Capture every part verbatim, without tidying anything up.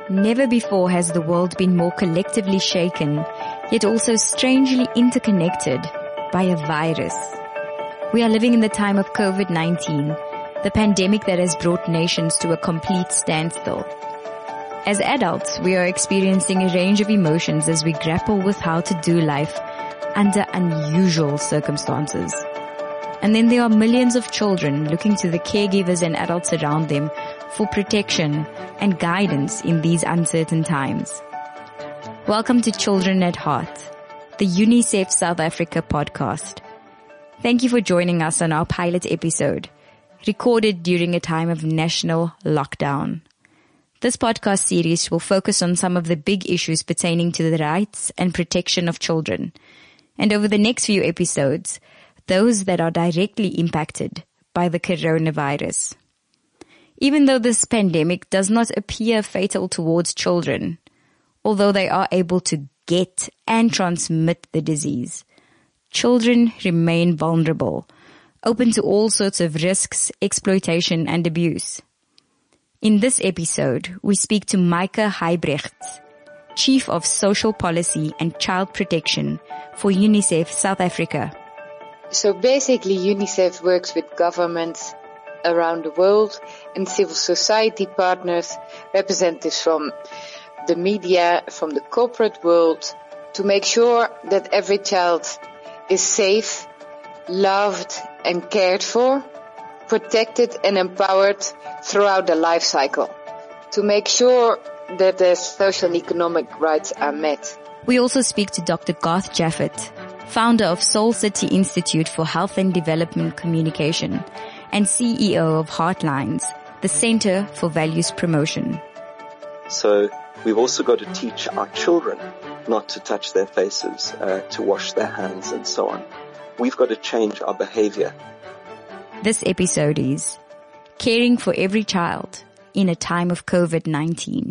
Never before has the world been more collectively shaken, yet also strangely interconnected by a virus. We are living in the time of COVID nineteen, the pandemic that has brought nations to a complete standstill. As adults, we are experiencing a range of emotions as we grapple with how to do life under unusual circumstances. And then there are millions of children looking to the caregivers and adults around them for protection and guidance in these uncertain times. Welcome to Children at Heart, the UNICEF South Africa podcast. Thank you for joining us on our pilot episode, recorded during a time of national lockdown. This podcast series will focus on some of the big issues pertaining to the rights and protection of children. And over the next few episodes, those that are directly impacted by the coronavirus. Even though this pandemic does not appear fatal towards children, although they are able to get and transmit the disease, children remain vulnerable, open to all sorts of risks, exploitation, and abuse. In this episode, we speak to Maike Huybrechts, Chief of Social Policy and Child Protection for UNICEF South Africa. So basically, UNICEF works with governments around the world and civil society partners, representatives from the media, from the corporate world, to make sure that every child is safe, loved and cared for, protected and empowered throughout the life cycle, to make sure that their social and economic rights are met. We also speak to Doctor Garth Jaffet, founder of Soul City Institute for Health and Development Communication and C E O of Heartlines, the Center for Values Promotion. So we've also got to teach our children not to touch their faces, uh, to wash their hands and so on. We've got to change our behavior. This episode is Caring for Every Child in a Time of COVID nineteen.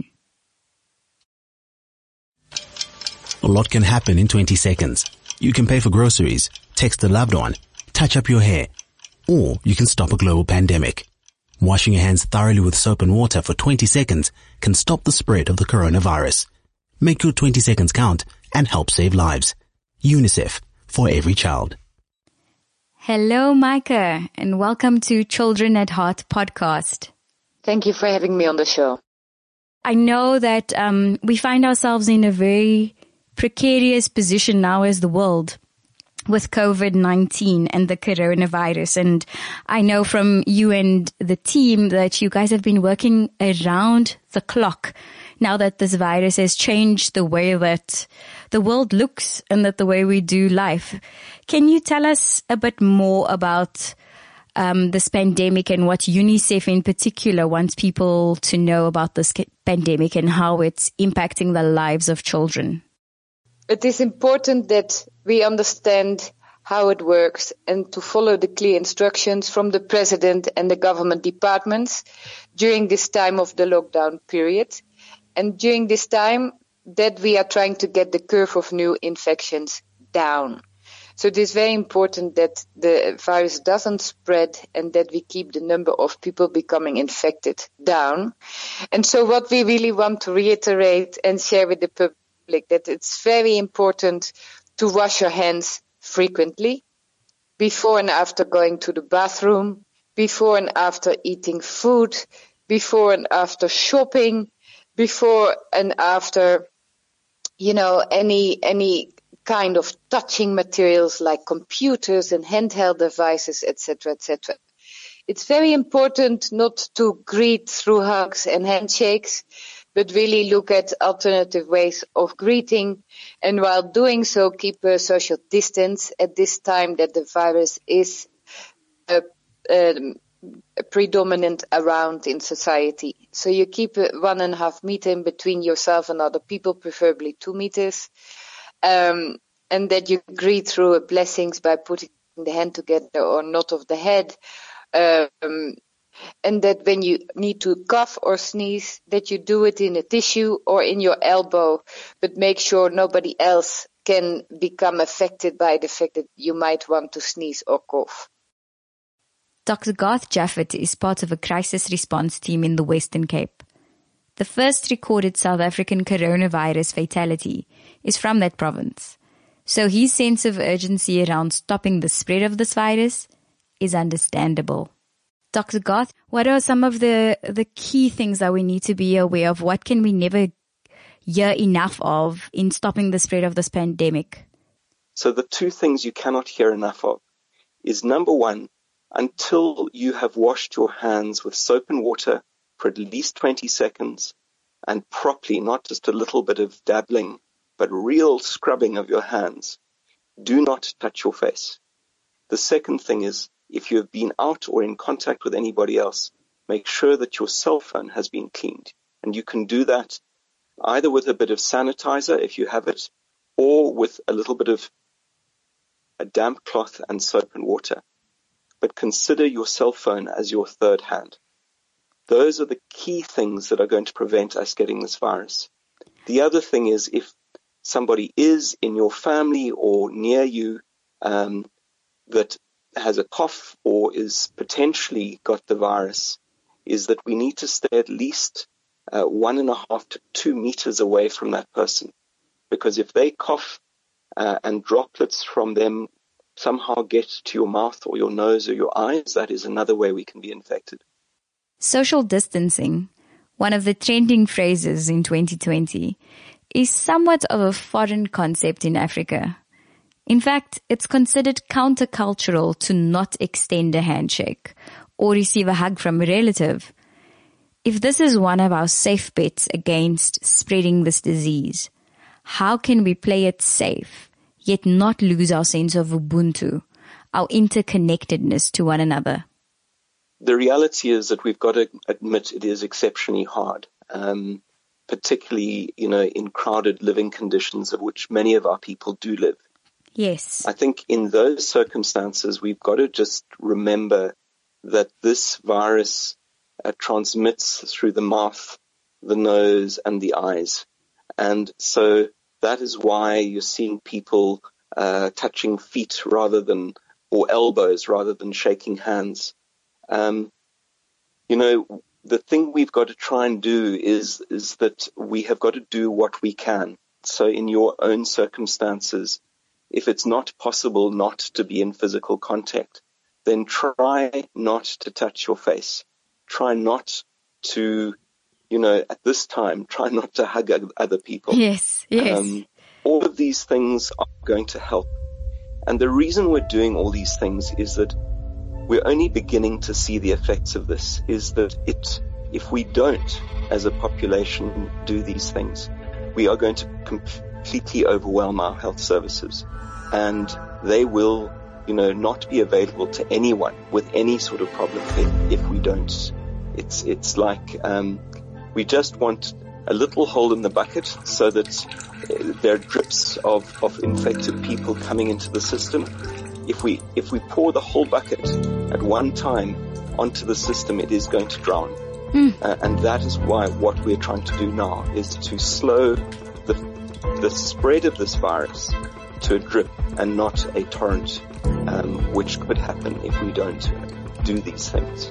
A lot can happen in twenty seconds. You can pay for groceries, text a loved one, touch up your hair, or you can stop a global pandemic. Washing your hands thoroughly with soap and water for twenty seconds can stop the spread of the coronavirus. Make your twenty seconds count and help save lives. UNICEF for every child. Hello, Maike, and welcome to Children at Heart podcast. Thank you for having me on the show. I know that um, we find ourselves in a very precarious position now as the world with COVID nineteen and the coronavirus. And I know from you and the team that you guys have been working around the clock now that this virus has changed the way that the world looks and that the way we do life. Can you tell us a bit more about um, this pandemic and what UNICEF in particular wants people to know about this pandemic and how it's impacting the lives of children? It is important that we understand how it works and to follow the clear instructions from the president and the government departments during this time of the lockdown period. And during this time that we are trying to get the curve of new infections down. So it is very important that the virus doesn't spread and that we keep the number of people becoming infected down. And so what we really want to reiterate and share with the public that it's very important to wash your hands frequently, before and after going to the bathroom, before and after eating food, before and after shopping, before and after, you know, any any kind of touching materials like computers and handheld devices, et cetera, et cetera. It's very important not to greet through hugs and handshakes, but really look at alternative ways of greeting. And while doing so, keep a social distance at this time that the virus is uh, um, predominant around in society. So you keep a one and a half meter in between yourself and other people, preferably two meters. Um, and that you greet through blessings by putting the hand together or nod of the head. Um, and that when you need to cough or sneeze, that you do it in a tissue or in your elbow, but make sure nobody else can become affected by the fact that you might want to sneeze or cough. Doctor Garth Jaffet is part of a crisis response team in the Western Cape. The first recorded South African coronavirus fatality is from that province. So his sense of urgency around stopping the spread of this virus is understandable. Doctor Garth, what are some of the, the key things that we need to be aware of? What can we never hear enough of in stopping the spread of this pandemic? So the two things you cannot hear enough of is, number one, until you have washed your hands with soap and water for at least twenty seconds and properly, not just a little bit of dabbling, but real scrubbing of your hands, do not touch your face. The second thing is, if you have been out or in contact with anybody else, make sure that your cell phone has been cleaned. And you can do that either with a bit of sanitizer, if you have it, or with a little bit of a damp cloth and soap and water. But consider your cell phone as your third hand. Those are the key things that are going to prevent us getting this virus. The other thing is, if somebody is in your family or near you um, that has a cough or is potentially got the virus, is that we need to stay at least uh, one and a half to two meters away from that person. Because if they cough uh, and droplets from them somehow get to your mouth or your nose or your eyes, that is another way we can be infected. Social distancing, one of the trending phrases in twenty twenty, is somewhat of a foreign concept in Africa. In fact, it's considered countercultural to not extend a handshake or receive a hug from a relative. If this is one of our safe bets against spreading this disease, how can we play it safe, yet not lose our sense of Ubuntu, our interconnectedness to one another? The reality is that we've got to admit it is exceptionally hard, um, particularly, you know, in crowded living conditions of which many of our people do live. Yes. I think in those circumstances, we've got to just remember that this virus uh, transmits through the mouth, the nose, and the eyes. And so that is why you're seeing people uh, touching feet rather than, or elbows rather than shaking hands. Um, you know, the thing we've got to try and do is, is that we have got to do what we can. So in your own circumstances, if it's not possible not to be in physical contact, then try not to touch your face. Try not to, you know, at this time, try not to hug other people. Yes, yes. Um, all of these things are going to help. And the reason we're doing all these things is that we're only beginning to see the effects of this, is that it, if we don't, as a population, do these things, we are going to completely overwhelm our health services. And they will, you know, not be available to anyone with any sort of problem if, if we don't. It's, it's like, um, we just want a little hole in the bucket so that there are drips of, of infected people coming into the system. If we, if we pour the whole bucket at one time onto the system, it is going to drown. Mm. Uh, and that is why what we're trying to do now is to slow the, the spread of this virus to a drip and not a torrent, um, which could happen if we don't do these things.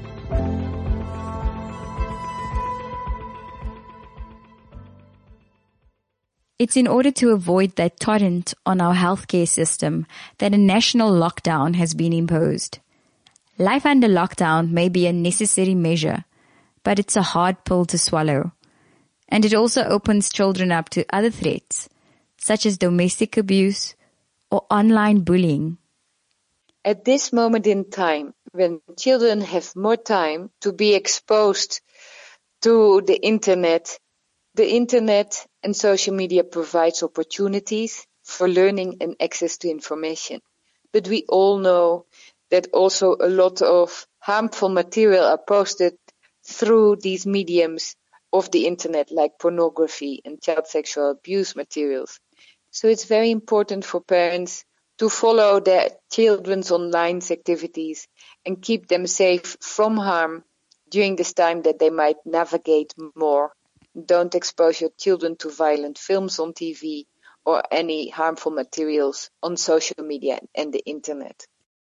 It's in order to avoid that torrent on our healthcare system that a national lockdown has been imposed. Life under lockdown may be a necessary measure, but it's a hard pill to swallow. And it also opens children up to other threats, such as domestic abuse or online bullying. At this moment in time, when children have more time to be exposed to the internet, the internet and social media provides opportunities for learning and access to information. But we all know that also a lot of harmful material are posted through these mediums of the internet, like pornography and child sexual abuse materials. So it's very important for parents to follow their children's online activities and keep them safe from harm during this time that they might navigate more. Don't expose your children to violent films on T V or any harmful materials on social media and the internet.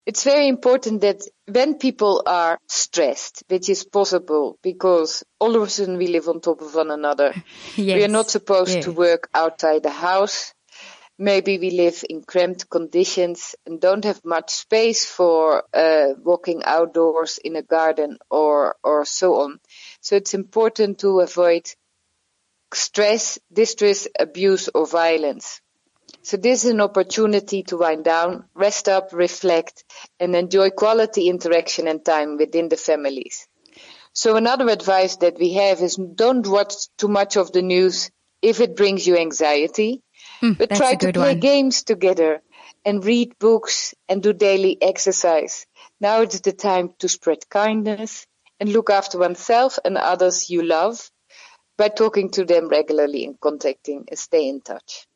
it's very important that when people are stressed, which is possible because all of a sudden we live on top of one another, yes. we are not supposed yes. to work outside the house. Maybe we live in cramped conditions and don't have much space for uh, walking outdoors in a garden or, or so on. So it's important to avoid stress, distress, abuse or violence. So this is an opportunity to wind down, rest up, reflect and enjoy quality interaction and time within the families. So another advice that we have is don't watch too much of the news if it brings you anxiety. Mm, but try to play one. games together and read books and do daily exercise. Now it's the time to spread kindness and look after oneself and others you love by talking to them regularly and contacting and stay in touch.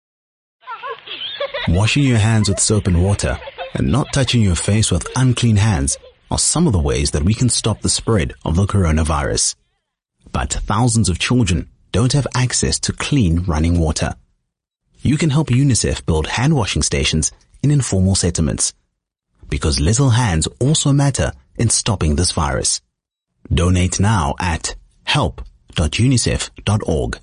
Washing your hands with soap and water and not touching your face with unclean hands are some of the ways that we can stop the spread of the coronavirus. But thousands of children don't have access to clean running water. You can help UNICEF build hand washing stations in informal settlements, because little hands also matter in stopping this virus. Donate now at help dot unicef dot org.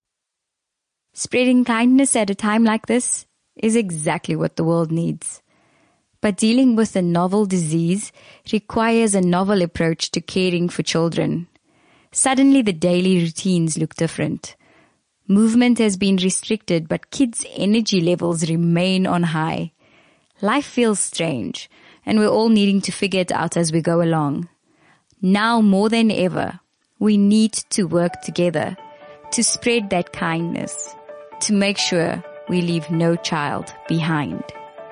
Spreading kindness at a time like this is exactly what the world needs. But dealing with a novel disease requires a novel approach to caring for children. Suddenly the daily routines look different. Movement has been restricted, but kids' energy levels remain on high. Life feels strange, and we're all needing to figure it out as we go along. Now more than ever, we need to work together to spread that kindness, to make sure we leave no child behind.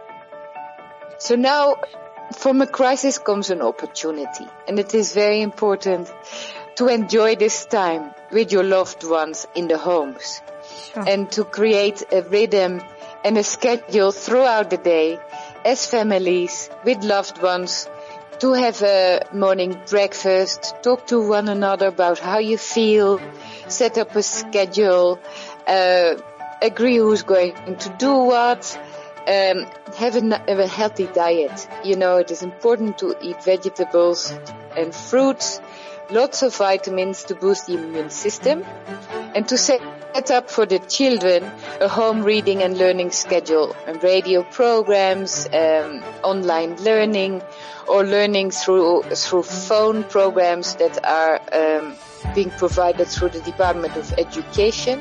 So now, from a crisis comes an opportunity, and it is very important to enjoy this time with your loved ones in the homes. Sure. And to create a rhythm and a schedule throughout the day as families with loved ones, to have a morning breakfast, talk to one another about how you feel, set up a schedule, uh, agree who's going to do what, um, have a, have a healthy diet. You know, it is important to eat vegetables and fruits, lots of vitamins to boost the immune system, and to set up for the children a home reading and learning schedule, and radio programs, um, online learning, or learning through through phone programs that are um, being provided through the Department of Education.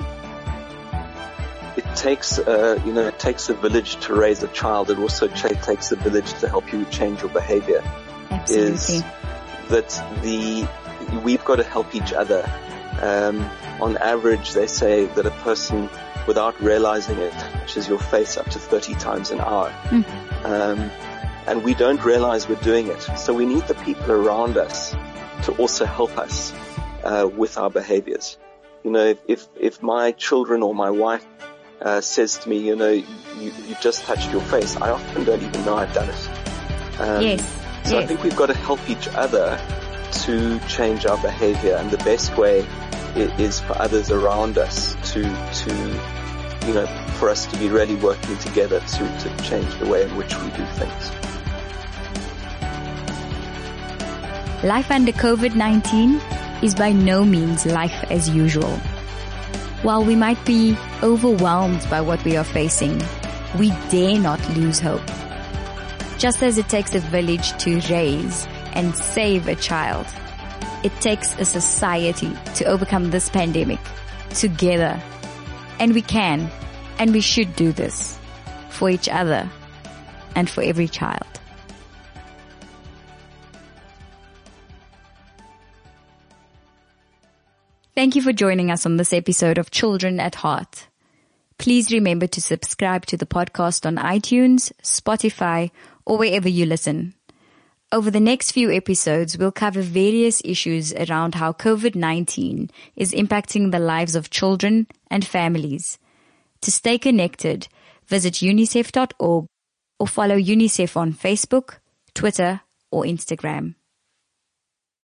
It takes, uh, you know, it takes a village to raise a child. It also takes a village to help you change your behavior. Absolutely. Is that the we've got to help each other. Um, on average, they say that a person, without realizing it, touches your face up to thirty times an hour. Mm. Um, and we don't realize we're doing it. So we need the people around us to also help us uh, with our behaviors. You know, if, if, if my children or my wife uh, says to me, you know, you, you just touched your face, I often don't even know I've done it. Um, yes. So yes. I think we've got to help each other to change our behavior, and the best way is for others around us to, to, you know, for us to be really working together to, to change the way in which we do things. Life under COVID nineteen is by no means life as usual. While we might be overwhelmed by what we are facing, we dare not lose hope. Just as it takes a village to raise and save a child, it takes a society to overcome this pandemic together. And we can, and we should do this for each other and for every child. Thank you for joining us on this episode of Children at Heart. Please remember to subscribe to the podcast on iTunes, Spotify, or wherever you listen. Over the next few episodes, we'll cover various issues around how COVID nineteen is impacting the lives of children and families. To stay connected, visit unicef dot org or follow UNICEF on Facebook, Twitter, or Instagram.